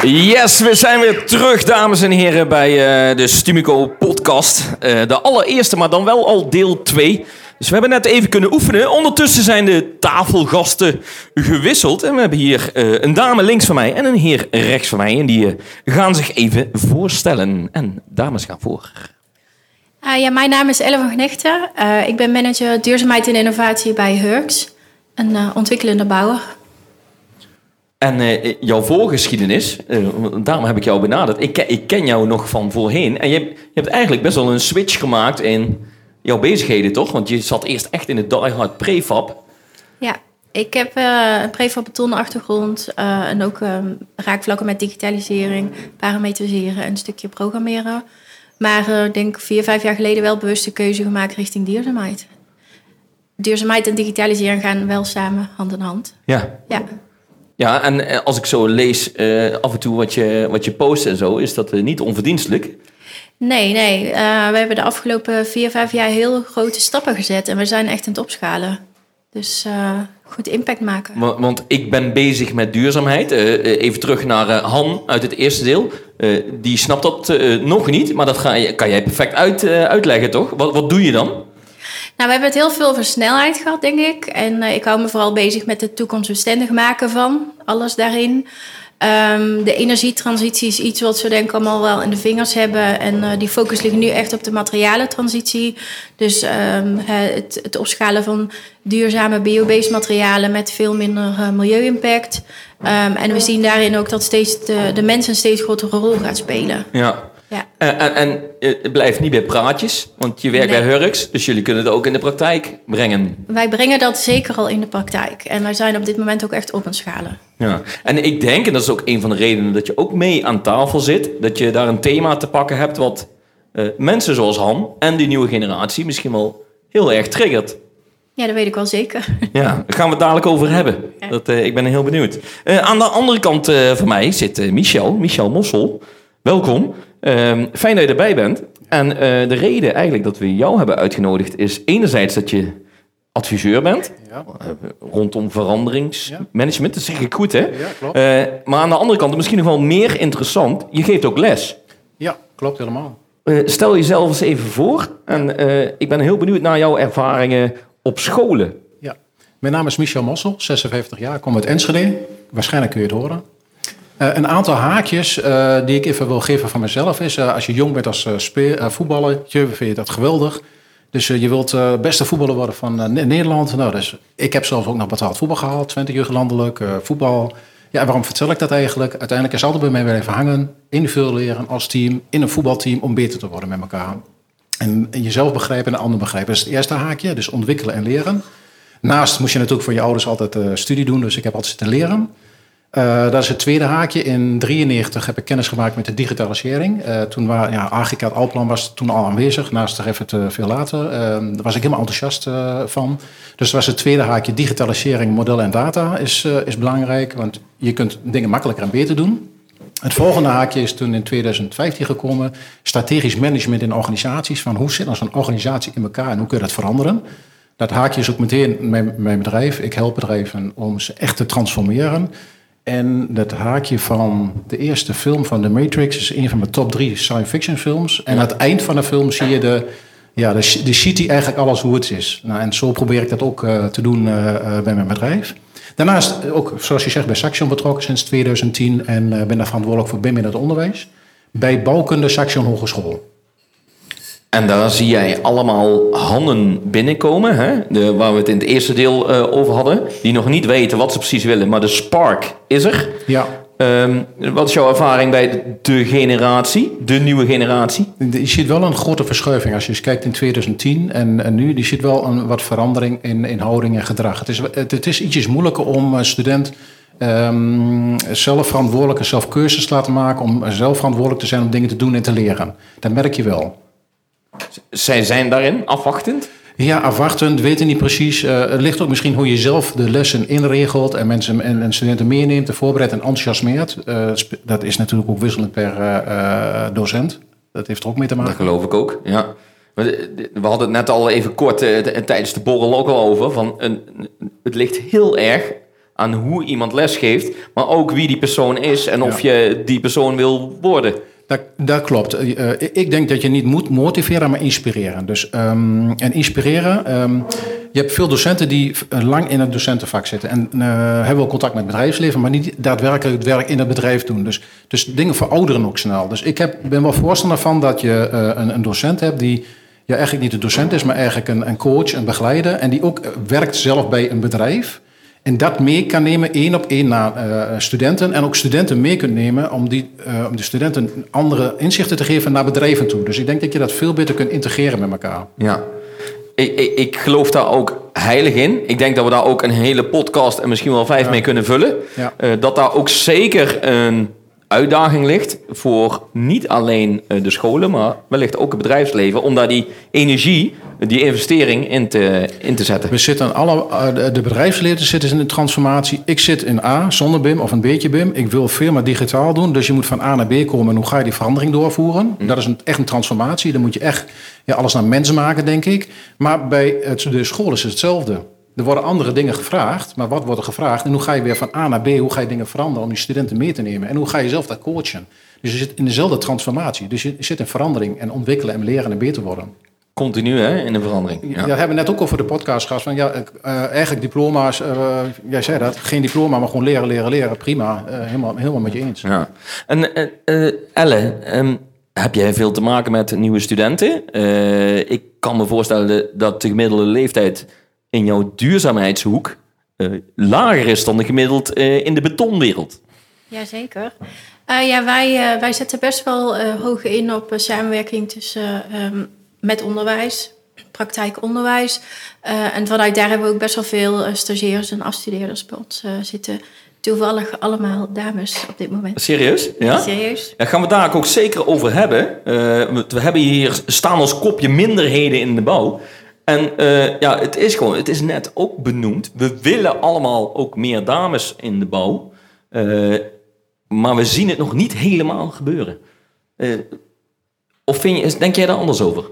Yes, we zijn weer terug, dames en heren, bij de Stumico podcast. De allereerste, maar dan wel al deel 2. Dus we hebben net even kunnen oefenen. Ondertussen zijn de tafelgasten gewisseld. En we hebben hier een dame links van mij en een heer rechts van mij. En die gaan zich even voorstellen. En dames gaan voor. Mijn naam is Elle van Knechten. Ik ben manager duurzaamheid en innovatie bij Hurks, een ontwikkelende bouwer. En jouw voorgeschiedenis, daarom heb ik jou benaderd. Ik ken jou nog van voorheen. En je hebt eigenlijk best wel een switch gemaakt in jouw bezigheden, toch? Want je zat eerst echt in het diehard prefab. Ja, ik heb een prefab betonnen achtergrond. En ook raakvlakken met digitalisering, parametriseren en een stukje programmeren. Maar ik denk 4-5 jaar geleden wel bewust de keuze gemaakt richting duurzaamheid. Duurzaamheid en digitaliseren gaan wel samen hand in hand. Ja. Ja. Ja, en als ik zo lees af en toe wat je post en zo, is dat niet onverdienstelijk? Nee. We hebben de afgelopen 4-5 jaar heel grote stappen gezet. En we zijn echt aan het opschalen. Dus goed impact maken. Want ik ben bezig met duurzaamheid. Even terug naar Han uit het eerste deel. Die snapt dat nog niet, maar dat kan jij perfect uitleggen, toch? Wat doe je dan? Nou, we hebben het heel veel over snelheid gehad, denk ik. En ik hou me vooral bezig met het toekomstbestendig maken van alles daarin. De energietransitie is iets wat we denk ik allemaal wel in de vingers hebben. En die focus ligt nu echt op de materialentransitie. Dus het opschalen van duurzame biobased materialen met veel minder milieu-impact. En we zien daarin ook dat steeds de mens een steeds grotere rol gaat spelen. Ja. En het blijft niet bij praatjes, want je werkt bij Hurks, dus jullie kunnen het ook in de praktijk brengen. Wij brengen dat zeker al in de praktijk. En wij zijn op dit moment ook echt op aan schalen. Ja. En ik denk, en dat is ook een van de redenen dat je ook mee aan tafel zit, dat je daar een thema te pakken hebt wat mensen zoals Han en die nieuwe generatie misschien wel heel erg triggert. Ja, dat weet ik wel zeker. Ja, daar gaan we het dadelijk over hebben. Ja. Ik ben heel benieuwd. Aan de andere kant van mij zit Michel Mossel. Welkom. Fijn dat je erbij bent. En de reden eigenlijk dat we jou hebben uitgenodigd is enerzijds dat je adviseur bent. Ja. Rondom veranderingsmanagement. Dat zeg ik goed, hè? Ja, klopt. Maar aan de andere kant, misschien nog wel meer interessant, je geeft ook les. Ja, klopt helemaal. Stel jezelf eens even voor. En ik ben heel benieuwd naar jouw ervaringen op scholen. Ja, mijn naam is Michel Mossel, 56 jaar. Ik kom uit Enschede. Waarschijnlijk kun je het horen. Een aantal haakjes die ik even wil geven van mezelf is... als je jong bent als voetballer, vind je dat geweldig. Dus je wilt beste voetballer worden van Nederland. Nou, dus, ik heb zelf ook nog betaald voetbal gehaald, 20 uur landelijk, voetbal. Ja, en waarom vertel ik dat eigenlijk? Uiteindelijk is het altijd bij mij blijven hangen. Individueel leren als team, in een voetbalteam, om beter te worden met elkaar. En jezelf begrijpen en de ander begrijpen. Dat is het eerste haakje, dus ontwikkelen en leren. Naast moest je natuurlijk voor je ouders altijd studie doen, dus ik heb altijd zitten leren. Dat is het tweede haakje. In 1993 heb ik kennis gemaakt met de digitalisering. Toen Archicad Alplan was toen al aanwezig. Naast even veel later. Daar was ik helemaal enthousiast van. Dus dat was het tweede haakje. Digitalisering, modellen en data is belangrijk. Want je kunt dingen makkelijker en beter doen. Het volgende haakje is toen in 2015 gekomen. Strategisch management in organisaties. Van hoe zit nou zo'n organisatie in elkaar en hoe kun je dat veranderen? Dat haakje is ook meteen mijn bedrijf. Ik help bedrijven om ze echt te transformeren. En dat haakje van de eerste film van The Matrix is een van mijn top 3 science fiction films. En aan het eind van de film zie je de city eigenlijk alles hoe het is. Nou, en zo probeer ik dat ook te doen bij mijn bedrijf. Daarnaast ook, zoals je zegt, bij Saxion betrokken sinds 2010. En ben daar verantwoordelijk voor BIM in het onderwijs. Bij Bouwkunde Saxion Hogeschool. En daar zie jij allemaal handen binnenkomen, hè? Waar we het in het eerste deel over hadden. Die nog niet weten wat ze precies willen, maar de spark is er. Ja. Wat is jouw ervaring bij de nieuwe generatie? Je ziet wel een grote verschuiving. Als je eens kijkt in 2010 en nu, je ziet wel een wat verandering in houding en gedrag. Het is ietsjes moeilijker om een student zelf verantwoordelijk, zelf keuzes te laten maken, om zelf verantwoordelijk te zijn om dingen te doen en te leren. Dat merk je wel. Zij zijn daarin afwachtend? Ja, afwachtend, weten niet precies. Het ligt ook misschien hoe je zelf de lessen inregelt en mensen en studenten meeneemt, voorbereidt en enthousiasmeert. Dat is natuurlijk ook wisselend per docent. Dat heeft er ook mee te maken. Dat geloof ik ook, ja. We hadden het net al even kort tijdens de borrel ook al over. Het ligt heel erg aan hoe iemand lesgeeft, maar ook wie die persoon is en of je die persoon wil worden. Dat klopt. Ik denk dat je niet moet motiveren, maar inspireren. Dus, en inspireren... je hebt veel docenten die lang in het docentenvak zitten. En hebben wel contact met het bedrijfsleven, maar niet daadwerkelijk het werk in het bedrijf doen. Dus dingen verouderen ook snel. Dus ik ben wel voorstander van dat je een docent hebt die eigenlijk niet de docent is, maar eigenlijk een coach, een begeleider. En die ook werkt zelf bij een bedrijf. En dat mee kan nemen 1-op-1 naar studenten. En ook studenten mee kunt nemen om de studenten andere inzichten te geven naar bedrijven toe. Dus ik denk dat je dat veel beter kunt integreren met elkaar. Ja, ik geloof daar ook heilig in. Ik denk dat we daar ook een hele podcast en misschien wel 5 mee kunnen vullen. Ja. Dat daar ook zeker een uitdaging ligt voor niet alleen de scholen, maar wellicht ook het bedrijfsleven, om daar die energie, die investering in te zetten. We zitten de bedrijfsleerders zitten in de transformatie. Ik zit in A, zonder BIM of een beetje BIM. Ik wil veel maar digitaal doen, dus je moet van A naar B komen. En hoe ga je die verandering doorvoeren? Dat is echt een transformatie. Dan moet je echt alles naar mens maken, denk ik. Maar bij de school is het hetzelfde. Er worden andere dingen gevraagd, maar wat wordt er gevraagd? En hoe ga je weer van A naar B, hoe ga je dingen veranderen om die studenten mee te nemen? En hoe ga je zelf dat coachen? Dus je zit in dezelfde transformatie. Dus je zit in verandering en ontwikkelen en leren en beter worden. Continu in een verandering. Ja. Ja, hebben we net ook over de podcast gehad. Van, eigenlijk diploma's, jij zei dat, geen diploma, maar gewoon leren. Prima, helemaal met je eens. Ja. En Elle, heb jij veel te maken met nieuwe studenten? Ik kan me voorstellen dat de gemiddelde leeftijd in jouw duurzaamheidshoek lager is dan de gemiddeld in de betonwereld. Jazeker. Wij zetten best wel hoog in op samenwerking tussen met onderwijs, praktijkonderwijs. En vanuit daar hebben we ook best wel veel stagiaires en afstudeerders bij ons zitten. Toevallig allemaal dames op dit moment. Serieus? Ja? Serieus. Daar gaan we het daar ook zeker over hebben. We hebben hier staan als kopje minderheden in de bouw. En het is net ook benoemd. We willen allemaal ook meer dames in de bouw. Maar we zien het nog niet helemaal gebeuren. Of denk jij daar anders over?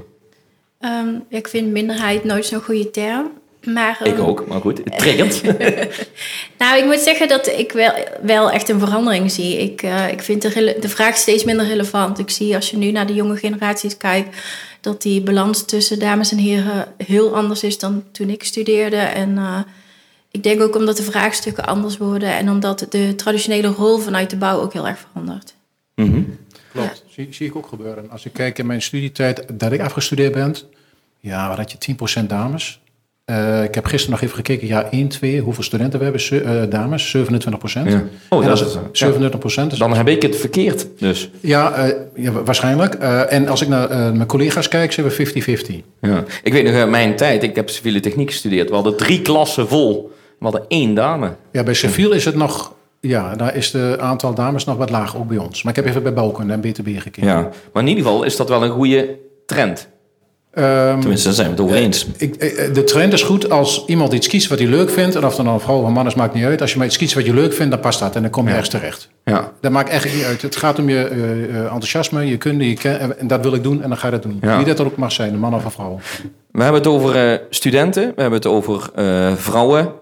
Ik vind minderheid nooit zo'n goede term. Maar, ik ook, maar goed, het triggert. Nou, ik moet zeggen dat ik wel echt een verandering zie. Ik vind de vraag steeds minder relevant. Ik zie als je nu naar de jonge generaties kijkt, dat die balans tussen dames en heren heel anders is dan toen ik studeerde. En ik denk ook omdat de vraagstukken anders worden en omdat de traditionele rol vanuit de bouw ook heel erg verandert. Mm-hmm. Klopt, ja. Zie ik ook gebeuren. Als ik kijk in mijn studietijd dat ik afgestudeerd ben, waar had je 10% dames. Ik heb gisteren nog even gekeken, jaar 1, 2, hoeveel studenten we hebben, dames, 27%. Ja. Oh, dat is 27%. Dus dan heb ik het verkeerd, dus. Ja, waarschijnlijk. En als ik naar mijn collega's kijk, zijn we 50-50. Ja. Ik weet nog, mijn tijd, ik heb civiele techniek gestudeerd. We hadden 3 klassen vol. We hadden 1 dame. Ja, bij civiel is het nog, daar is het aantal dames nog wat lager, ook bij ons. Maar ik heb even bij bouwkunde en BTB gekeken. Ja, maar in ieder geval is dat wel een goede trend. Tenminste, daar zijn we het over eens. De trend is goed als iemand iets kiest wat hij leuk vindt. En of dan een vrouw of een man is, maakt niet uit. Als je maar iets kiest wat je leuk vindt, dan past dat. En dan kom je ergens terecht. Ja. Dat maakt eigenlijk niet uit. Het gaat om je enthousiasme, je kunde, en dat wil ik doen en dan ga je dat doen. Ja. Wie dat er ook mag zijn, een man of een vrouw. We hebben het over studenten. We hebben het over vrouwen.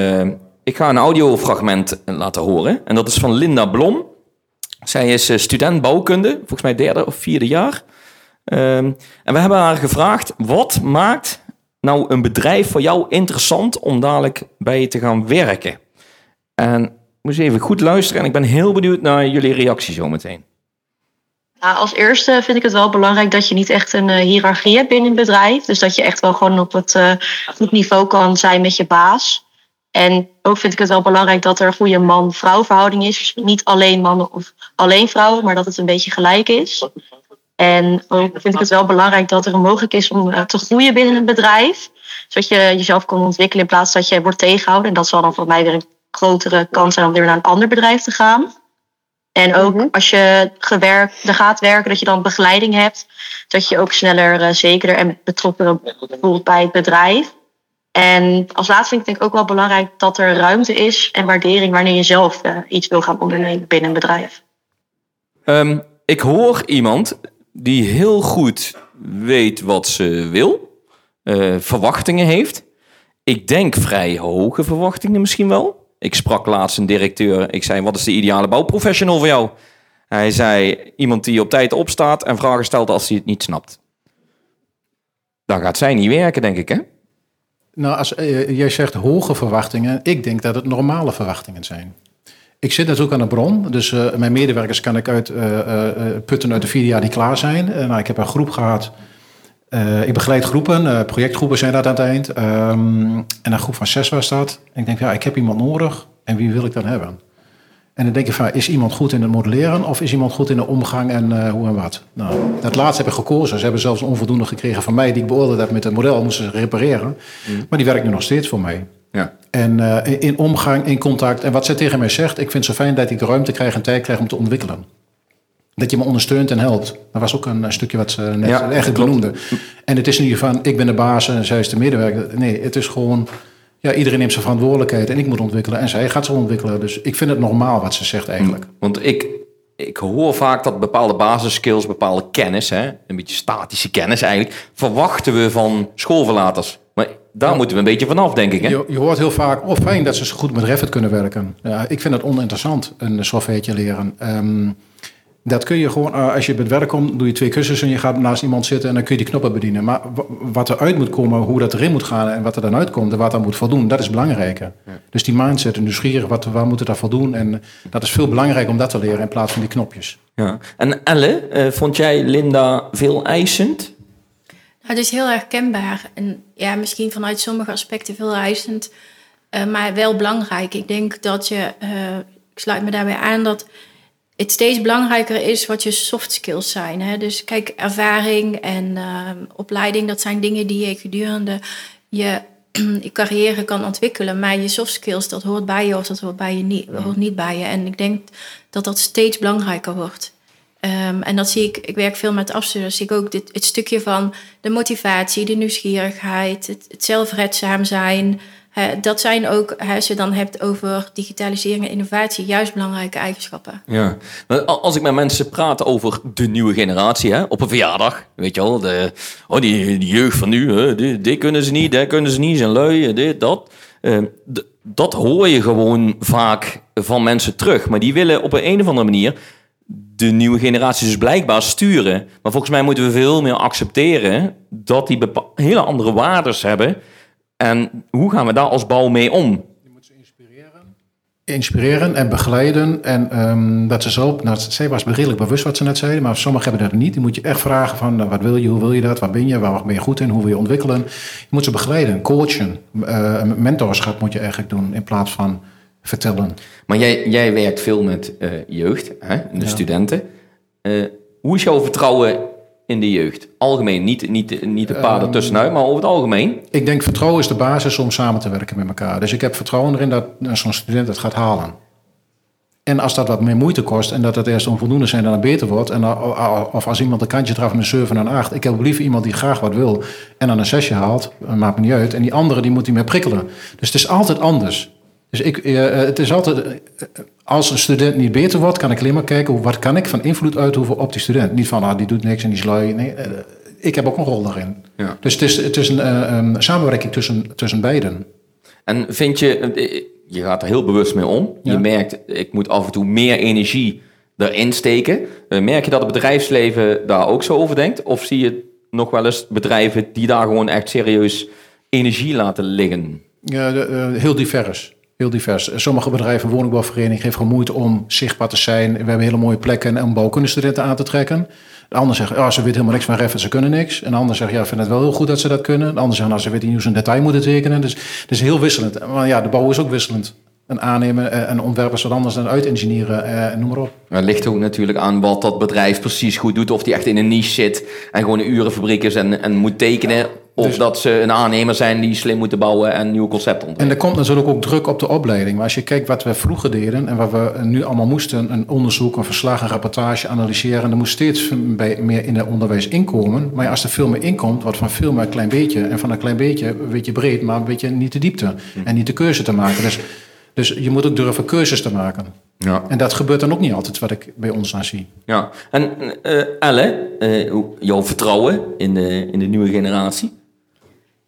Ik ga een audiofragment laten horen. En dat is van Linda Blom. Zij is student bouwkunde. Volgens mij 3e of 4e jaar. En we hebben haar gevraagd, wat maakt nou een bedrijf voor jou interessant om dadelijk bij je te gaan werken? En ik moest even goed luisteren en ik ben heel benieuwd naar jullie reactie zo meteen. Nou, als eerste vind ik het wel belangrijk dat je niet echt een hiërarchie hebt binnen een bedrijf. Dus dat je echt wel gewoon op het goed niveau kan zijn met je baas. En ook vind ik het wel belangrijk dat er een goede man-vrouw verhouding is. Dus niet alleen mannen of alleen vrouwen, maar dat het een beetje gelijk is. En ook vind ik het wel belangrijk dat er mogelijk is om te groeien binnen een bedrijf. Zodat je jezelf kan ontwikkelen in plaats dat je wordt tegengehouden. En dat zal dan voor mij weer een grotere kans zijn om weer naar een ander bedrijf te gaan. En ook als je er gaat werken, dat je dan begeleiding hebt. Dat je ook sneller, zekerder en betrokkener voelt bij het bedrijf. En als laatste vind ik denk ook wel belangrijk dat er ruimte is en waardering wanneer je zelf iets wil gaan ondernemen binnen een bedrijf. Ik hoor iemand die heel goed weet wat ze wil, verwachtingen heeft. Ik denk vrij hoge verwachtingen misschien wel. Ik sprak laatst een directeur. Ik zei, wat is de ideale bouwprofessional voor jou? Hij zei, iemand die op tijd opstaat en vragen stelt als hij het niet snapt. Dan gaat zij niet werken, denk ik, hè? Nou, als jij zegt hoge verwachtingen, ik denk dat het normale verwachtingen zijn. Ik zit natuurlijk aan de bron, dus mijn medewerkers kan ik putten uit de 4 jaar die klaar zijn. Nou, ik heb een groep gehad. Ik begeleid groepen, projectgroepen zijn dat aan het eind. En een groep van 6 was dat. En ik denk, ik heb iemand nodig en wie wil ik dan hebben? En dan denk je van, is iemand goed in het modelleren of is iemand goed in de omgang en hoe en wat? Nou, dat laatste heb ik gekozen. Ze hebben zelfs een onvoldoende gekregen van mij die ik beoordeeld heb met het model. Moesten ze repareren. Maar die werkt nu nog steeds voor mij. Ja. En in omgang, in contact. En wat zij tegen mij zegt, ik vind het zo fijn dat ik de ruimte krijg en tijd krijg om te ontwikkelen. Dat je me ondersteunt en helpt. Dat was ook een stukje wat ze net eigenlijk benoemde. En het is niet van, ik ben de baas en zij is de medewerker. Nee, het is gewoon, iedereen neemt zijn verantwoordelijkheid en ik moet ontwikkelen en zij gaat ze ontwikkelen. Dus ik vind het normaal wat ze zegt eigenlijk. Want ik hoor vaak dat bepaalde basisskills, bepaalde kennis, hè, een beetje statische kennis eigenlijk, verwachten we van schoolverlaters. Maar daar moeten we een beetje vanaf, denk ik. Hè? Je hoort heel vaak, fijn dat ze goed met Revit kunnen werken. Ja, ik vind het oninteressant, een softwareetje leren. Dat kun je gewoon, als je bij het werk komt, doe je 2 cursussen en je gaat naast iemand zitten en dan kun je die knoppen bedienen. Maar wat eruit moet komen, hoe dat erin moet gaan en wat er dan uitkomt en wat er moet voldoen, dat is belangrijker. Ja. Dus die mindset en nieuwsgierig, waar moet het daar voldoen? En dat is veel belangrijker om dat te leren in plaats van die knopjes. Ja. En Elle, vond jij Linda veel eisend? Het is heel erg kenbaar en misschien vanuit sommige aspecten veel eisend, maar wel belangrijk. Ik denk dat ik sluit me daarbij aan dat het steeds belangrijker is wat je soft skills zijn. Hè? Dus kijk, ervaring en opleiding, dat zijn dingen die je gedurende je carrière kan ontwikkelen. Maar je soft skills, dat hoort bij je of dat hoort niet bij je. En ik denk dat dat steeds belangrijker wordt. En dat zie ik werk veel met afstuderen, zie ik ook het stukje van de motivatie, de nieuwsgierigheid, het zelfredzaam zijn. Dat zijn ook, als je dan hebt over digitalisering en innovatie, juist belangrijke eigenschappen. Ja, als ik met mensen praat over de nieuwe generatie, hè, op een verjaardag, weet je wel, die jeugd van nu, dit kunnen ze niet, dat kunnen ze niet, zijn lui, dit, dat. Dat hoor je gewoon vaak van mensen terug, maar die willen op een of andere manier de nieuwe generatie dus blijkbaar sturen. Maar volgens mij moeten we veel meer accepteren dat die hele andere waardes hebben. En hoe gaan we daar als bouw mee om? Je moet ze inspireren en begeleiden. En dat ze zo... zij was redelijk bewust wat ze net zeiden, maar sommigen hebben dat niet. Die moet je echt vragen van, wat wil je, hoe wil je dat, waar ben je, waar ben je goed in, hoe wil je ontwikkelen. Je moet ze begeleiden, coachen. Mentorschap moet je eigenlijk doen in plaats van vertellen. Maar jij werkt veel met jeugd, hè, de studenten. Hoe is jouw vertrouwen in de jeugd? Algemeen, niet de paar ertussenuit, maar over het algemeen. Ik denk vertrouwen is de basis om samen te werken met elkaar. Dus ik heb vertrouwen erin dat zo'n student het gaat halen. En als dat wat meer moeite kost en dat het eerst onvoldoende zijn en dan beter wordt. Of als iemand een kantje treft met een 7 en een 8. Ik heb liever iemand die graag wat wil en dan een 6 haalt. Maakt me niet uit. En die andere die moet hij meer prikkelen. Dus het is altijd anders. Dus het is altijd, als een student niet beter wordt, kan ik alleen maar kijken, wat kan ik van invloed uitoefenen op die student. Niet van, die doet niks en die is lui. Nee, ik heb ook een rol daarin. Ja. Dus het is een samenwerking tussen beiden. En vind je gaat er heel bewust mee om. Ja. Je merkt, ik moet af en toe meer energie erin steken. Merk je dat het bedrijfsleven daar ook zo over denkt? Of zie je nog wel eens bedrijven die daar gewoon echt serieus energie laten liggen? Ja, heel divers. Heel divers. Sommige bedrijven, woningbouwvereniging, geven gewoon moeite om zichtbaar te zijn. We hebben hele mooie plekken om bouwkundestudenten aan te trekken. De ander zegt, ze weten helemaal niks van Revit, ze kunnen niks. En de ander zegt, ik vind het wel heel goed dat ze dat kunnen. De ander zegt, ze weten niet hoe ze een detail moeten tekenen. Dus het is heel wisselend. Maar de bouw is ook wisselend. Een aannemer en ontwerpen is wat anders dan uitengineeren, noem maar op. Het ligt ook natuurlijk aan wat dat bedrijf precies goed doet. Of die echt in een niche zit en gewoon een urenfabriek is en moet tekenen. Ja. Of dat ze een aannemer zijn die slim moeten bouwen en nieuwe concepten ontwikkelen. En er komt natuurlijk ook druk op de opleiding. Maar als je kijkt wat we vroeger deden en wat we nu allemaal moesten, een onderzoek, een verslag, een rapportage analyseren. Er moet steeds meer in het onderwijs inkomen. Maar als er veel meer inkomt, wordt van veel meer een klein beetje. En van een klein beetje een beetje breed, maar een beetje niet de diepte. En niet de keuze te maken. Dus je moet ook durven keuzes te maken. Ja. En dat gebeurt dan ook niet altijd, wat ik bij ons aan zie. Ja. En Elle, jouw vertrouwen in de nieuwe generatie?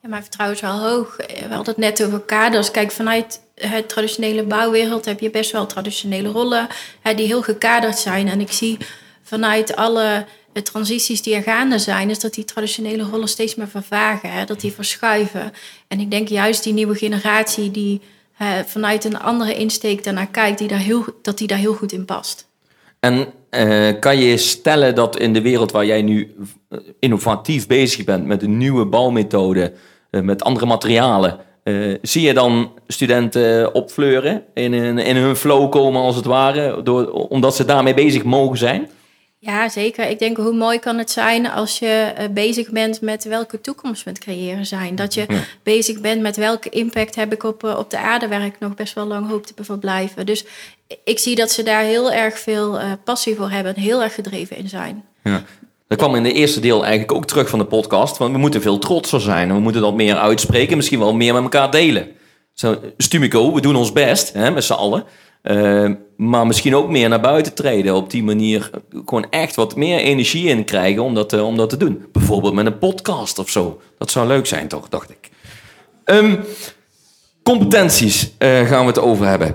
Ja, mijn vertrouwen is wel hoog. We hadden het net over kaders. Kijk, vanuit het traditionele bouwwereld heb je best wel traditionele rollen die heel gekaderd zijn. En ik zie vanuit alle transities die er gaande zijn, is dat die traditionele rollen steeds meer vervagen, dat die verschuiven. En ik denk juist die nieuwe generatie die vanuit een andere insteek daarnaar kijkt, die daar heel goed in past. En kan je stellen dat in de wereld waar jij nu innovatief bezig bent met een nieuwe bouwmethode, met andere materialen, zie je dan studenten opfleuren, in hun flow komen als het ware, omdat ze daarmee bezig mogen zijn? Ja, zeker. Ik denk, hoe mooi kan het zijn als je bezig bent met welke toekomst we het creëren zijn. Dat je bezig bent met welke impact heb ik op de aarde, waar ik nog best wel lang hoop te verblijven. Dus ik zie dat ze daar heel erg veel passie voor hebben en heel erg gedreven in zijn. Ja. Dat kwam in de eerste deel eigenlijk ook terug van de podcast. Want we moeten veel trotser zijn. En we moeten dat meer uitspreken. Misschien wel meer met elkaar delen. Zo, Stumico, we doen ons best, met z'n allen. Maar misschien ook meer naar buiten treden. Op die manier gewoon echt wat meer energie in krijgen om dat te doen. Bijvoorbeeld met een podcast of zo. Dat zou leuk zijn toch, dacht ik. Competenties gaan we het over hebben.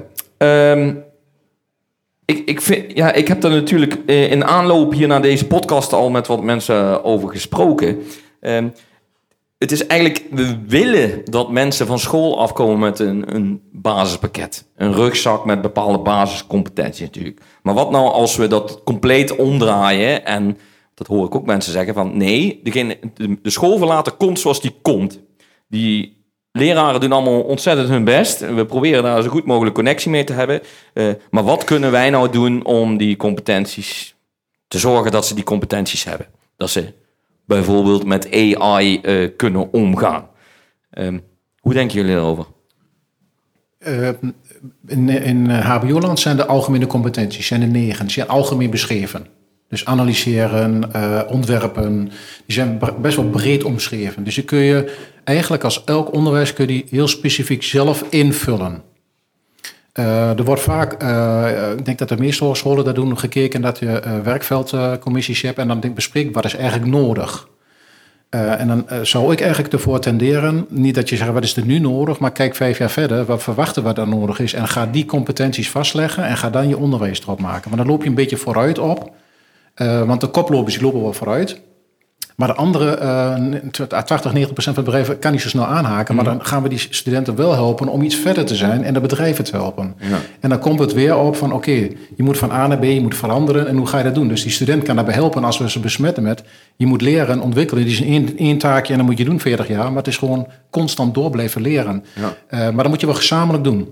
Ik heb daar natuurlijk in aanloop hier naar deze podcast al met wat mensen over gesproken. Het is eigenlijk, we willen dat mensen van school afkomen met een basispakket. Een rugzak met bepaalde basiscompetenties natuurlijk. Maar wat nou als we dat compleet omdraaien en dat hoor ik ook mensen zeggen van nee, de school verlaten komt zoals die komt. Die leraren doen allemaal ontzettend hun best. We proberen daar zo goed mogelijk connectie mee te hebben. Maar wat kunnen wij nou doen om die competenties te zorgen dat ze die competenties hebben? Dat ze bijvoorbeeld met AI kunnen omgaan. Hoe denken jullie daarover? In HBO-land zijn de algemene competenties zijn er 9. Die zijn algemeen beschreven. Dus analyseren, ontwerpen, die zijn best wel breed omschreven. Dus die kun je eigenlijk als elk onderwijs kun je die heel specifiek zelf invullen. Er wordt vaak, ik denk dat de meeste hogescholen dat doen, gekeken dat je werkveldcommissies hebt en dan bespreekt wat is eigenlijk nodig. En dan zou ik eigenlijk ervoor tenderen, niet dat je zegt wat is er nu nodig, maar kijk 5 jaar verder, wat verwachten we dat nodig is en ga die competenties vastleggen en ga dan je onderwijs erop maken. Maar dan loop je een beetje vooruit op. Want de koplopers die lopen wel vooruit. Maar de andere 80-90% van de bedrijven kan niet zo snel aanhaken. Maar dan gaan we die studenten wel helpen om iets verder te zijn en de bedrijven te helpen. Ja. En dan komt het weer op van oké, je moet van A naar B, je moet veranderen. En hoe ga je dat doen? Dus die student kan daarbij helpen als we ze besmetten met je moet leren en ontwikkelen. Die is één taakje en dan moet je doen 40 jaar. Maar het is gewoon constant door blijven leren. Ja. Maar dan moet je wel gezamenlijk doen.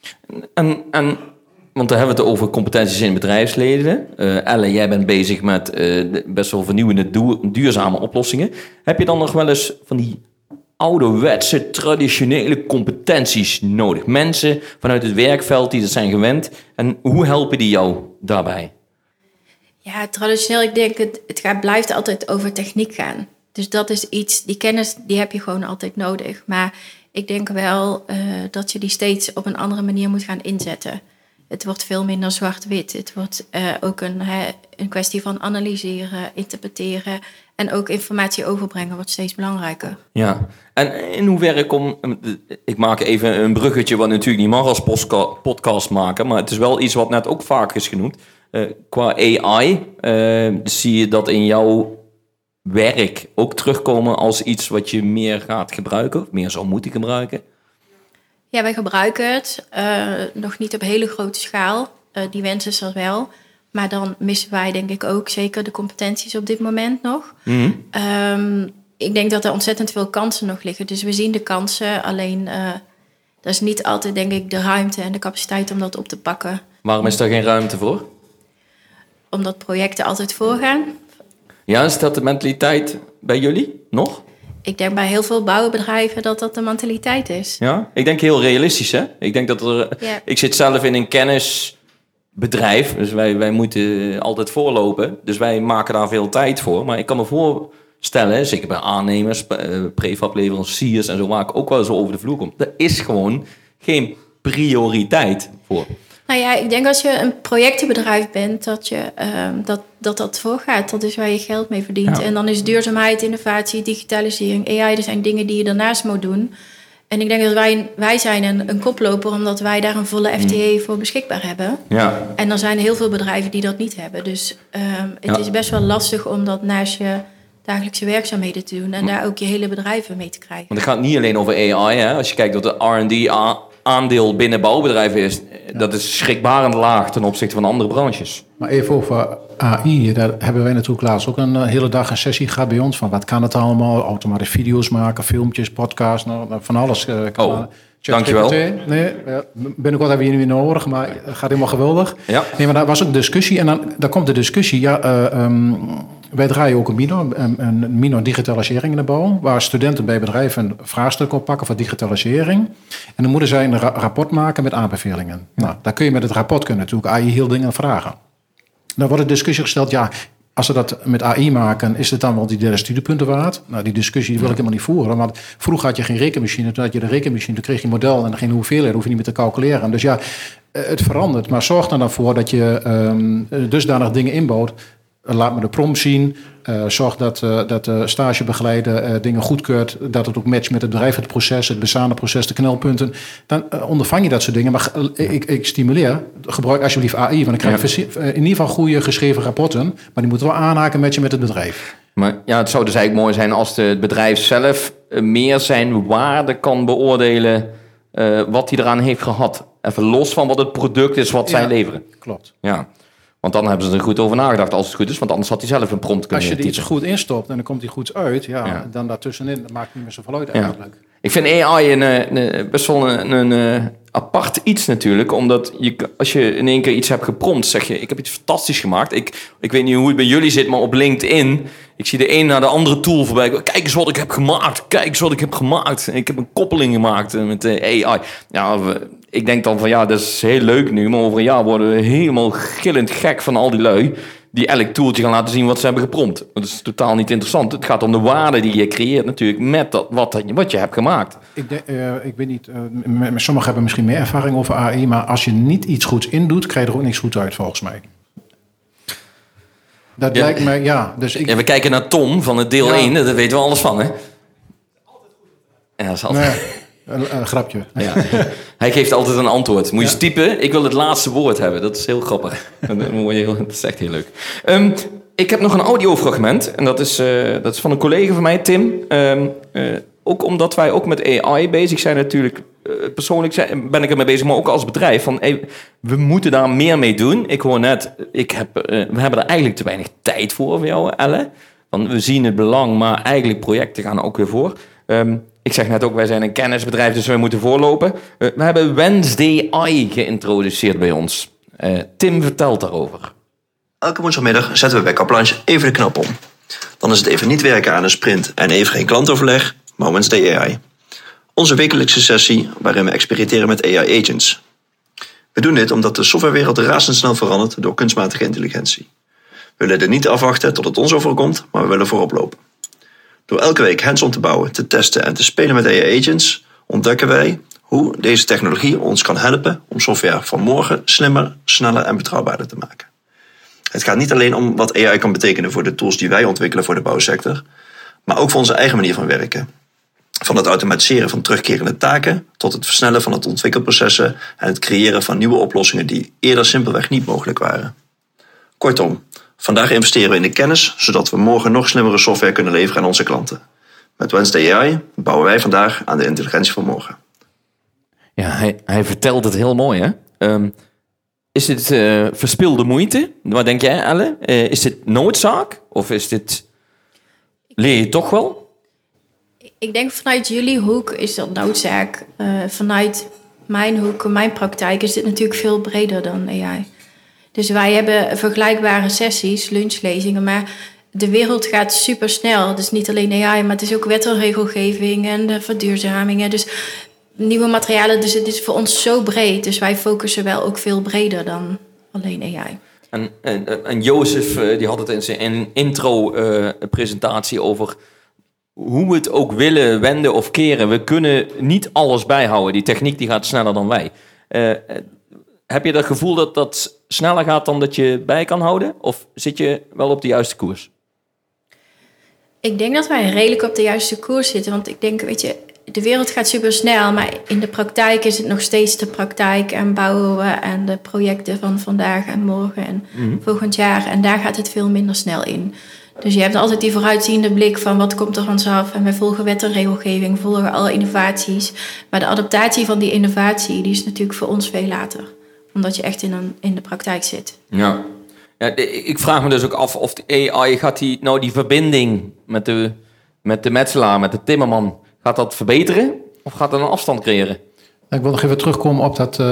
Want dan hebben we het over competenties in bedrijfsleven. Elle, jij bent bezig met best wel vernieuwende, duurzame oplossingen. Heb je dan nog wel eens van die ouderwetse, traditionele competenties nodig? Mensen vanuit het werkveld die dat zijn gewend. En hoe helpen die jou daarbij? Ja, traditioneel, ik denk het blijft altijd over techniek gaan. Dus dat is iets, die kennis die heb je gewoon altijd nodig. Maar ik denk wel dat je die steeds op een andere manier moet gaan inzetten. Het wordt veel minder zwart-wit. Het wordt ook een kwestie van analyseren, interpreteren en ook informatie overbrengen wordt steeds belangrijker. Ja, en in hoeverre ik maak even een bruggetje wat natuurlijk niet mag als podcast maken, maar het is wel iets wat net ook vaak is genoemd. Qua AI zie je dat in jouw werk ook terugkomen als iets wat je meer gaat gebruiken, of meer zou moeten gebruiken? Ja, wij gebruiken het. Nog niet op hele grote schaal. Die wens is er wel. Maar dan missen wij denk ik ook zeker de competenties op dit moment nog. Mm-hmm. Ik denk dat er ontzettend veel kansen nog liggen. Dus we zien de kansen. Alleen er is niet altijd denk ik de ruimte en de capaciteit om dat op te pakken. Waarom is daar geen ruimte voor? Omdat projecten altijd voorgaan. Ja, is dat de mentaliteit bij jullie nog? Ik denk bij heel veel bouwbedrijven dat de mentaliteit is. Ja, ik denk heel realistisch, hè? Ik denk dat ik zit zelf in een kennisbedrijf, dus wij moeten altijd voorlopen. Dus wij maken daar veel tijd voor. Maar ik kan me voorstellen, zeker bij aannemers, prefableveranciers en zo, waar ik ook wel zo over de vloer kom. Er is gewoon geen prioriteit voor. Nou ja, ik denk als je een projectenbedrijf bent, dat voorgaat. Dat is waar je geld mee verdient. Ja. En dan is duurzaamheid, innovatie, digitalisering, AI, er zijn dingen die je daarnaast moet doen. En ik denk dat wij zijn een koploper, omdat wij daar een volle FTE voor beschikbaar hebben. Ja. En er zijn heel veel bedrijven die dat niet hebben. Dus het is best wel lastig om dat naast je dagelijkse werkzaamheden te doen. En daar ook je hele bedrijven mee te krijgen. Want het gaat niet alleen over AI. Hè? Als je kijkt dat de R&D-aandeel binnen bouwbedrijven is, dat is schrikbarend laag ten opzichte van andere branches. Maar even over AI, daar hebben wij natuurlijk laatst ook een hele dag een sessie gehad bij ons. Van wat kan het allemaal? Automatisch video's maken, filmpjes, podcasts, van alles. Dankjewel. Nee, binnenkort hebben we je niet meer nodig, maar het gaat helemaal geweldig. Ja. Nee, maar daar was ook een discussie en dan komt de discussie. Wij draaien ook een minor digitalisering in de bouw, waar studenten bij bedrijven een vraagstuk oppakken voor digitalisering. En dan moeten zij een rapport maken met aanbevelingen. Ja. Nou, daar kun je met het rapport natuurlijk AI heel dingen vragen. Dan wordt de discussie gesteld, ja, als ze dat met AI maken, is het dan wel die derde studiepunten waard? Nou, die discussie wil ik helemaal niet voeren. Want vroeger had je geen rekenmachine. Toen had je de rekenmachine, toen kreeg je een model en geen hoeveelheid, hoef je niet meer te calculeren. Dus ja, het verandert. Maar zorg dan ervoor dat je dusdanig dingen inbouwt. Laat me de prompt zien. Zorg dat de stagebegeleider dingen goedkeurt. Dat het ook matcht met het bedrijf, het proces, het bestaande proces, de knelpunten. Dan ondervang je dat soort dingen. Maar ik stimuleer, gebruik alsjeblieft AI. Want dan krijg je in ieder geval goede geschreven rapporten. Maar die moeten wel aanhaken met het bedrijf. Maar ja, het zou dus eigenlijk mooi zijn als het bedrijf zelf meer zijn waarde kan beoordelen wat hij eraan heeft gehad. Even los van wat het product is wat zij leveren. Klopt. Ja. Want dan hebben ze er goed over nagedacht als het goed is. Want anders had hij zelf een prompt kunnen Als je er iets typen. goed instopt en dan komt hij goed uit. Ja. Dan daartussenin, dat maakt niet meer zoveel uit eigenlijk. Ik vind AI best wel een apart iets natuurlijk. Omdat als je in één keer iets hebt geprompt, zeg je, ik heb iets fantastisch gemaakt. Ik weet niet hoe het bij jullie zit, maar op LinkedIn, ik zie de een naar de andere tool voorbij. Kijk eens wat ik heb gemaakt. Kijk eens wat ik heb gemaakt. Ik heb een koppeling gemaakt met de AI. Ja, ik denk dan van ja, dat is heel leuk nu. Maar over een jaar worden we helemaal gillend gek van al die lui die elk toeltje gaan laten zien wat ze hebben geprompt. Dat is totaal niet interessant. Het gaat om de waarde die je creëert natuurlijk met dat, wat je hebt gemaakt. Ik weet niet, sommigen hebben misschien meer ervaring over AI, maar als je niet iets goeds indoet, krijg je er ook niks goed uit volgens mij. Dat lijkt me, ja. Dus we kijken naar Tom van het deel 1, daar weten we alles van, hè? Ja, dat is altijd... Een grapje. Ja. Hij geeft altijd een antwoord. Moet je eens typen, ik wil het laatste woord hebben. Dat is heel grappig. Dat is echt heel leuk. Ik heb nog een audiofragment. En dat is van een collega van mij, Tim. Ook omdat wij ook met AI bezig zijn natuurlijk. Persoonlijk ben ik ermee bezig, maar ook als bedrijf. Van, we moeten daar meer mee doen. Ik hoor net, we hebben er eigenlijk te weinig tijd voor jou, Elle. Want we zien het belang, maar eigenlijk projecten gaan ook weer voor. Ik zeg net ook, wij zijn een kennisbedrijf, dus wij moeten voorlopen. We hebben Wednesday AI geïntroduceerd bij ons. Tim vertelt daarover. Elke woensdagmiddag zetten we bij Kaplanche even de knop om. Dan is het even niet werken aan een sprint en even geen klantoverleg, maar Wednesday AI. Onze wekelijkse sessie waarin we experimenteren met AI-agents. We doen dit omdat de softwarewereld razendsnel verandert door kunstmatige intelligentie. We willen niet afwachten tot het ons overkomt, maar we willen voorop lopen. Door elke week hands-on te bouwen, te testen en te spelen met AI-agents ontdekken wij hoe deze technologie ons kan helpen om software van morgen slimmer, sneller en betrouwbaarder te maken. Het gaat niet alleen om wat AI kan betekenen voor de tools die wij ontwikkelen voor de bouwsector, maar ook voor onze eigen manier van werken. Van het automatiseren van terugkerende taken tot het versnellen van het ontwikkelprocessen en het creëren van nieuwe oplossingen die eerder simpelweg niet mogelijk waren. Kortom, vandaag investeren we in de kennis, zodat we morgen nog slimmere software kunnen leveren aan onze klanten. Met Wednesday AI bouwen wij vandaag aan de intelligentie van morgen. Ja, hij vertelt het heel mooi, hè? Is dit verspilde moeite? Wat denk jij, Elle? Is dit noodzaak? Of is dit... Leer je toch wel? Ik denk vanuit jullie hoek is dat noodzaak. Vanuit mijn hoek, mijn praktijk, is dit natuurlijk veel breder dan AI. Dus wij hebben vergelijkbare sessies, lunchlezingen, maar de wereld gaat super snel. Dus niet alleen AI, maar het is ook wet en regelgeving en de verduurzamingen. Dus nieuwe materialen, dus het is voor ons zo breed. Dus wij focussen wel ook veel breder dan alleen AI. En Jozef, die had het in zijn intro-presentatie over hoe we het ook willen wenden of keren. We kunnen niet alles bijhouden. Die techniek die gaat sneller dan wij. heb je dat gevoel dat dat sneller gaat dan dat je bij kan houden? Of zit je wel op de juiste koers? Ik denk dat wij redelijk op de juiste koers zitten. Want ik denk, weet je, de wereld gaat super snel. Maar in de praktijk is het nog steeds de praktijk. En bouwen we en de projecten van vandaag en morgen en volgend jaar. En daar gaat het veel minder snel in. Dus je hebt altijd die vooruitziende blik van wat komt er vanzelf. En wij volgen wet en regelgeving, volgen alle innovaties. Maar de adaptatie van die innovatie, die is natuurlijk voor ons veel later. Omdat je echt in de praktijk zit. Ja. Ik vraag me dus ook af of de AI gaat die verbinding met de metselaar, met de timmerman, gaat dat verbeteren? Of gaat dat een afstand creëren? Ik wil nog even terugkomen op dat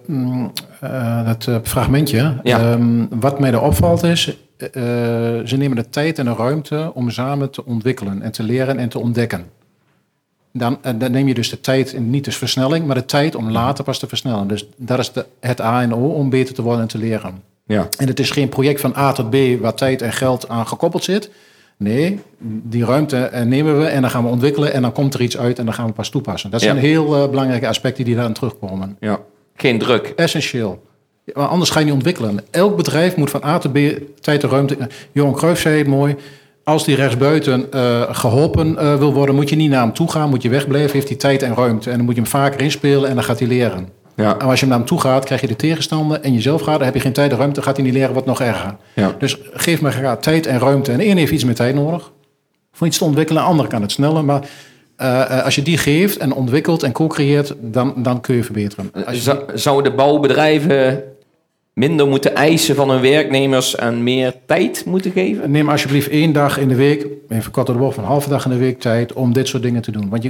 fragmentje. Ja. Wat mij er opvalt is, ze nemen de tijd en de ruimte om samen te ontwikkelen en te leren en te ontdekken. Dan neem je dus de tijd, niet dus versnelling, maar de tijd om later pas te versnellen. Dus dat is het A en O om beter te worden en te leren. Ja. En het is geen project van A tot B waar tijd en geld aan gekoppeld zit. Nee, die ruimte nemen we en dan gaan we ontwikkelen en dan komt er iets uit en dan gaan we pas toepassen. Dat zijn heel belangrijke aspecten die daarin terugkomen. Ja. Geen druk. Essentieel. Maar anders ga je niet ontwikkelen. Elk bedrijf moet van A tot B tijd en ruimte. Johan Cruijff zei het mooi. Als die rechtsbuiten geholpen wil worden, moet je niet naar hem toe gaan. Moet je wegblijven, heeft hij tijd en ruimte. En dan moet je hem vaker inspelen en dan gaat hij leren. Ja. En als je naar hem toe gaat, krijg je de tegenstander en jezelf gaat, dan heb je geen tijd en ruimte, gaat hij niet leren, wat nog erger. Ja. Dus geef me graag tijd en ruimte. En de ene heeft iets meer tijd nodig voor iets te ontwikkelen, de andere kan het sneller. Maar als je die geeft en ontwikkelt en co-creëert, dan kun je verbeteren. Zouden bouwbedrijven minder moeten eisen van hun werknemers en meer tijd moeten geven? Neem alsjeblieft 1 dag in de week, even kort door de bocht, van een halve dag in de week tijd om dit soort dingen te doen. Want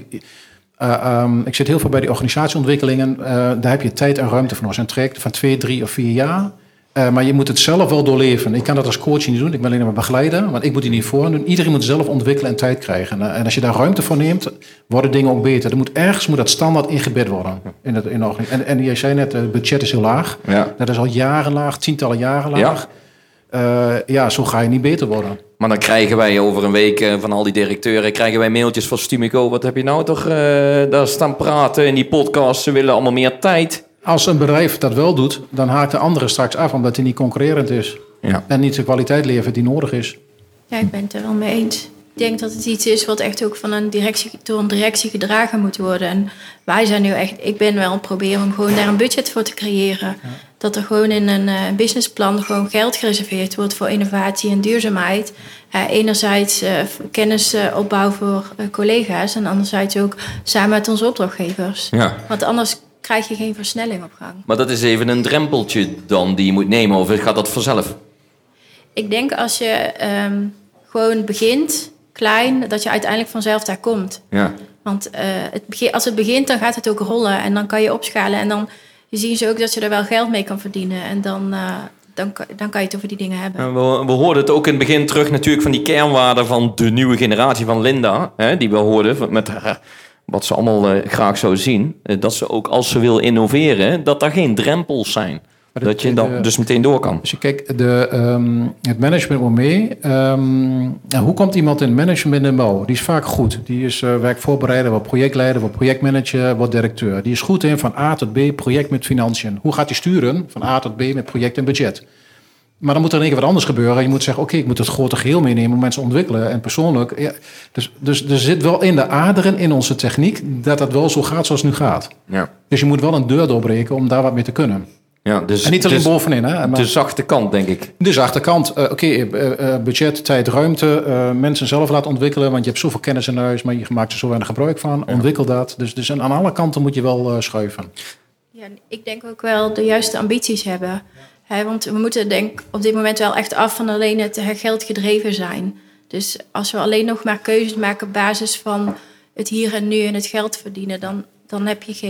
ik zit heel veel bij die organisatieontwikkelingen. Daar heb je tijd en ruimte voor nodig. Een traject van 2, 3 of 4 jaar. Maar je moet het zelf wel doorleven. Ik kan dat als coach niet doen. Ik ben alleen maar begeleider. Want ik moet die niet voor doen. Iedereen moet zelf ontwikkelen en tijd krijgen. En als je daar ruimte voor neemt, worden dingen ook beter. Ergens moet dat standaard ingebed worden. En jij zei net, het budget is heel laag. Ja. Dat is al jaren laag, tientallen jaren laag. Zo ga je niet beter worden. Maar dan krijgen wij over een week van al die directeuren krijgen wij mailtjes van Stumico. Wat heb je nou toch daar staan praten in die podcast? Ze willen allemaal meer tijd. Als een bedrijf dat wel doet, dan haakt de andere straks af omdat hij niet concurrerend is. Ja. En niet de kwaliteit levert die nodig is. Ja, ik ben het er wel mee eens. Ik denk dat het iets is wat echt ook door een directie gedragen moet worden. En wij zijn nu echt, ik ben wel aan het proberen om gewoon daar een budget voor te creëren. Ja. Dat er gewoon in een businessplan gewoon geld gereserveerd wordt voor innovatie en duurzaamheid. Enerzijds kennisopbouw voor collega's en anderzijds ook samen met onze opdrachtgevers. Ja. Want anders krijg je geen versnelling op gang. Maar dat is even een drempeltje dan die je moet nemen, of gaat dat vanzelf? Ik denk als je gewoon begint, klein, dat je uiteindelijk vanzelf daar komt. Ja. Want als het begint, dan gaat het ook rollen en dan kan je opschalen. En dan zien ze ook dat je er wel geld mee kan verdienen. En dan kan je het over die dingen hebben. We hoorden het ook in het begin terug natuurlijk van die kernwaarden van de nieuwe generatie van Linda. Die we hoorden met wat ze allemaal graag zou zien. Dat ze ook als ze wil innoveren, dat daar geen drempels zijn. Dat je dan dus meteen door kan. Dus kijk, het management moet mee. Hoe komt iemand in management en bouw? Die is vaak goed. Die is werkvoorbereider, wordt projectleider, wordt projectmanager, wordt directeur. Die is goed in van A tot B, project met financiën. Hoe gaat hij sturen? Van A tot B met project en budget. Maar dan moet er in één keer wat anders gebeuren. Je moet zeggen, oké, ik moet het grote geheel meenemen om mensen te ontwikkelen. En persoonlijk, ja, dus er zit wel in de aderen in onze techniek dat het wel zo gaat zoals het nu gaat. Ja. Dus je moet wel een deur doorbreken om daar wat mee te kunnen. Ja, dus, en niet alleen bovenin. Hè, maar de zachte kant, denk ik. De zachte kant. Budget, tijd, ruimte. Mensen zelf laten ontwikkelen. Want je hebt zoveel kennis in huis, maar je maakt er zo weinig gebruik van. Ontwikkel dat. Dus aan alle kanten moet je wel schuiven. Ja, ik denk ook wel de juiste ambities hebben. Want we moeten denk op dit moment wel echt af van alleen het geld gedreven zijn. Dus als we alleen nog maar keuzes maken op basis van het hier en nu en het geld verdienen, dan heb je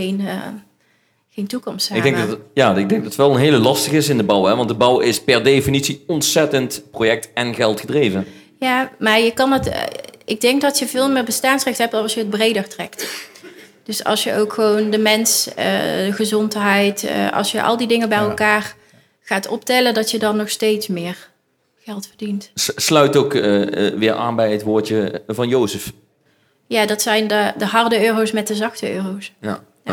geen toekomst samen. Ik denk dat het wel een hele lastig is in de bouw. Hè? Want de bouw is per definitie ontzettend project- en geldgedreven. Ja, maar je kan het. Ik denk dat je veel meer bestaansrecht hebt als je het breder trekt. Dus als je ook gewoon de mens, gezondheid, als je al die dingen bij elkaar gaat optellen, dat je dan nog steeds meer geld verdient. Sluit ook weer aan bij het woordje van Jozef. Ja, dat zijn de harde euro's met de zachte euro's. Ja.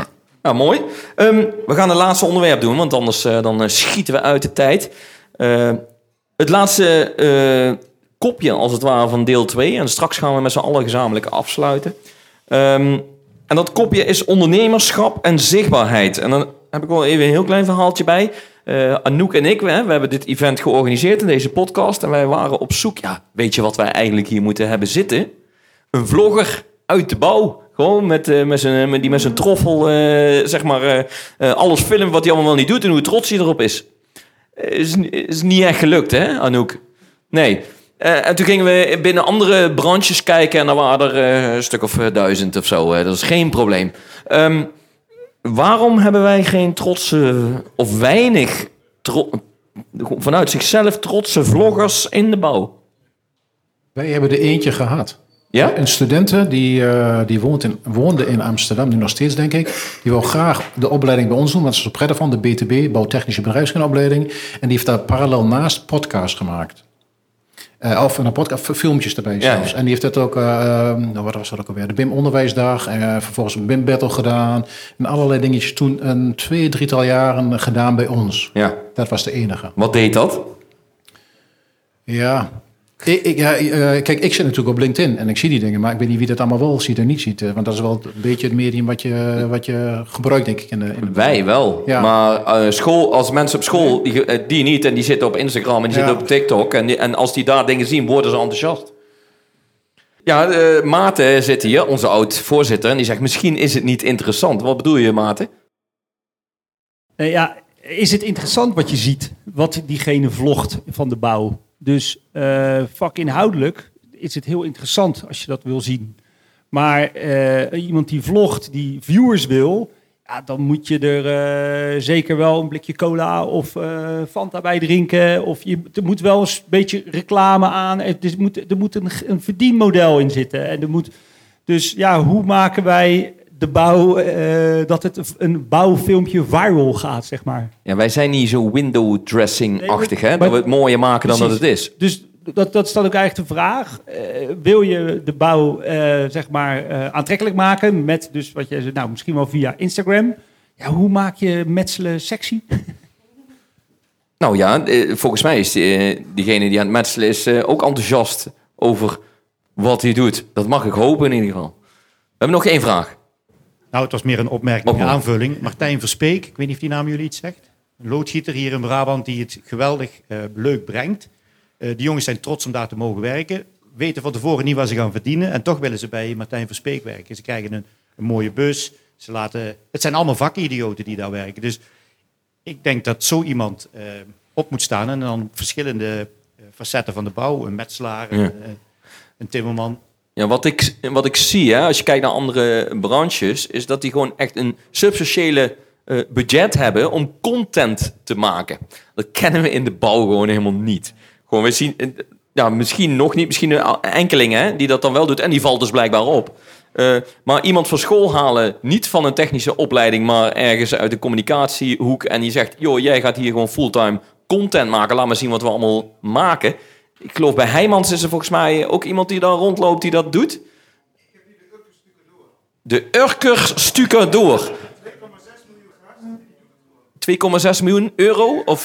Nou, mooi. We gaan het laatste onderwerp doen, want anders dan schieten we uit de tijd. Het laatste kopje, als het ware, van deel 2. En straks gaan we met z'n allen gezamenlijk afsluiten. En dat kopje is ondernemerschap en zichtbaarheid. En dan heb ik wel even een heel klein verhaaltje bij. Anouk en ik, we hebben dit event georganiseerd in deze podcast. En wij waren op zoek. Ja, weet je wat wij eigenlijk hier moeten hebben zitten? Een vlogger uit de bouw. Gewoon die met zijn troffel, alles filmen wat hij allemaal wel niet doet en hoe trots hij erop is. Is niet echt gelukt, hè, Anouk? Nee. En toen gingen we binnen andere branches kijken en dan waren er een stuk of 1000 of zo. Dat is geen probleem. Waarom hebben wij geen trotse of weinig vanuit zichzelf trotse vloggers in de bouw? Wij hebben er eentje gehad. Ja? Een studente die woonde in Amsterdam, nu nog steeds denk ik. Die wil graag de opleiding bij ons doen, want ze is er prettig van, de BTB, Bouwtechnische Bedrijfskundeopleiding. En die heeft daar parallel naast podcast gemaakt. Of een podcast, filmpjes erbij zelfs. Ja. En die heeft het ook, wat was dat ook alweer? De BIM Onderwijsdag. Vervolgens een BIM Battle gedaan. En allerlei dingetjes toen een 2-3 jaren gedaan bij ons. Ja. Dat was de enige. Wat deed dat? Ja... Kijk, ik zit natuurlijk op LinkedIn en ik zie die dingen, maar ik weet niet wie dat allemaal wel ziet en niet ziet. Want dat is wel een beetje het medium wat je gebruikt, denk ik. In de Wij wel, ja. Maar school, als mensen op school, die niet, en die zitten op Instagram en die zitten op TikTok. En als die daar dingen zien, worden ze enthousiast. Ja, Maarten zit hier, onze oud-voorzitter, en die zegt, misschien is het niet interessant. Wat bedoel je, Maarten? Is het interessant wat je ziet, wat diegene vlogt van de bouw? Dus vakinhoudelijk is het heel interessant als je dat wil zien. Maar iemand die vlogt, die viewers wil, ja, dan moet je er zeker wel een blikje cola of Fanta bij drinken. Of er moet wel eens een beetje reclame aan. Er moet een verdienmodel in zitten. En dus ja, hoe maken wij de bouw, dat het een bouwfilmpje viral gaat, zeg maar. Ja, wij zijn niet zo window dressing-achtig, hè? Dat we het mooier maken dan dat het is. Dus dat is dan ook eigenlijk de vraag. Wil je de bouw, aantrekkelijk maken met, dus wat jij zei, nou, misschien wel via Instagram. Ja, hoe maak je metselen sexy? Nou ja, volgens mij is diegene die aan het metselen is ook enthousiast over wat hij doet. Dat mag ik hopen in ieder geval. We hebben nog één vraag. Nou, het was meer een opmerking, een aanvulling. Martijn Verspeek, ik weet niet of die naam jullie iets zegt. Een loodgieter hier in Brabant die het geweldig leuk brengt. Die jongens zijn trots om daar te mogen werken. Weten van tevoren niet waar ze gaan verdienen. En toch willen ze bij Martijn Verspeek werken. Ze krijgen een mooie bus. Het zijn allemaal vakidioten die daar werken. Dus ik denk dat zo iemand op moet staan. En dan verschillende facetten van de bouw. Een metselaar, een timmerman. Ja, wat ik zie, hè, als je kijkt naar andere branches, is dat die gewoon echt een substantiële budget hebben om content te maken. Dat kennen we in de bouw gewoon helemaal niet. Gewoon, we zien, ja, misschien nog niet, misschien een enkeling, hè, die dat dan wel doet en die valt dus blijkbaar op. Maar iemand van school halen, niet van een technische opleiding, maar ergens uit de communicatiehoek en die zegt, joh, jij gaat hier gewoon fulltime content maken, laat maar zien wat we allemaal maken. Ik geloof bij Heijmans is er volgens mij ook iemand die daar rondloopt die dat doet. De Urker Stucadoor. 2,6 miljoen euro? Of,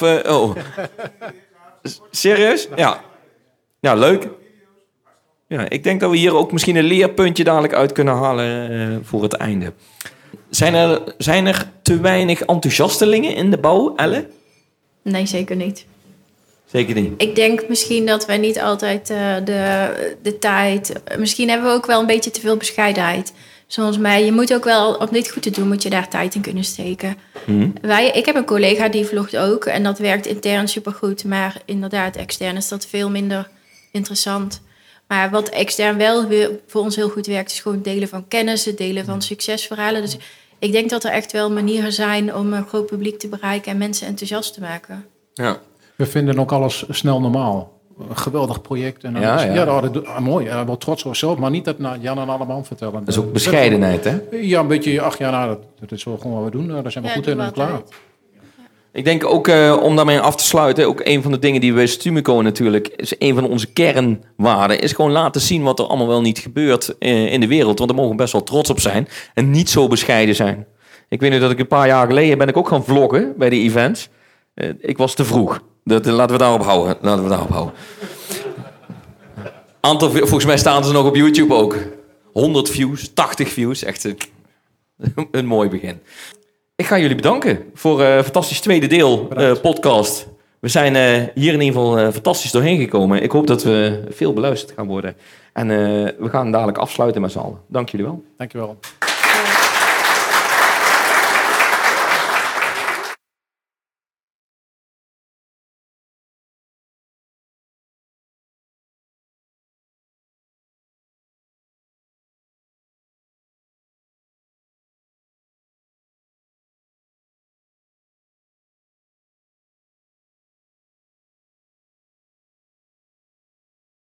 Serieus? Ja. Ja, leuk. Ja, ik denk dat we hier ook misschien een leerpuntje dadelijk uit kunnen halen voor het einde. Zijn er te weinig enthousiastelingen in de bouw, Elle? Nee, zeker niet. Zeker niet. Ik denk misschien dat wij niet altijd de tijd... Misschien hebben we ook wel een beetje te veel bescheidenheid. Zoals mij, je moet ook wel, om dit goed te doen, moet je daar tijd in kunnen steken. Ik heb een collega die vlogt ook en dat werkt intern supergoed. Maar inderdaad, extern is dat veel minder interessant. Maar wat extern wel voor ons heel goed werkt, is gewoon delen van kennis, het delen van succesverhalen. Dus ik denk dat er echt wel manieren zijn om een groot publiek te bereiken en mensen enthousiast te maken. Ja. We vinden ook alles snel normaal. Een geweldig project. En mooi. Wel trots op zelf, maar niet dat naar Jan en allemaal vertellen. Dat is ook bescheidenheid, hè? Ja, een beetje. Ach ja, dat is wel gewoon wat we doen. Daar zijn we goed in en klaar. Ik denk ook, om daarmee af te sluiten, ook een van de dingen die we bij Stumico natuurlijk, is een van onze kernwaarden, is gewoon laten zien wat er allemaal wel niet gebeurt in de wereld. Want daar mogen we best wel trots op zijn en niet zo bescheiden zijn. Ik weet nu dat ik een paar jaar geleden ben ik ook gaan vloggen bij die events. Ik was te vroeg. Laten we daarop houden. Volgens mij staan ze nog op YouTube ook. 100 views, 80 views. Echt een mooi begin. Ik ga jullie bedanken voor een fantastisch tweede deel podcast. We zijn hier in ieder geval fantastisch doorheen gekomen. Ik hoop dat we veel beluisterd gaan worden. En we gaan dadelijk afsluiten met z'n allen. Dank jullie wel. Dank je wel.